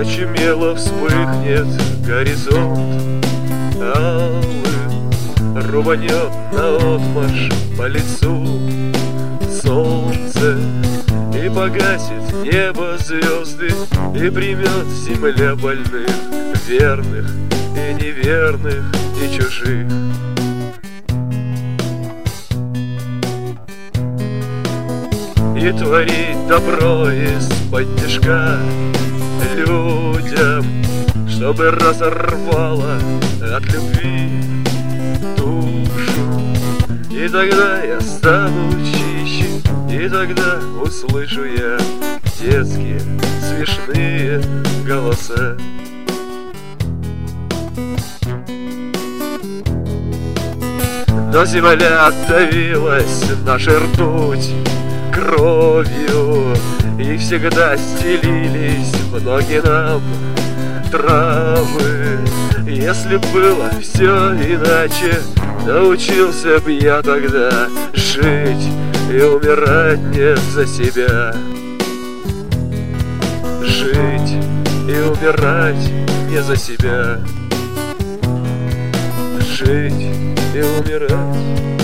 очумело вспыхнет горизонт алый, рубанет наотмашь по лицу солнце, и погасит небо звезды, и примет земля больных, верных и неверных, и чужих. И творить добро из-под тишка людям, чтобы разорвало от любви душу. И тогда я стану чище, и тогда услышу я детские смешные голоса. Но земля отдавилась, наша ртуть кровью, и всегда стелились в ноги нам травы. Если б было все иначе, научился б я тогда жить и умирать не за себя. Жить и умирать не за себя. Жить и умирать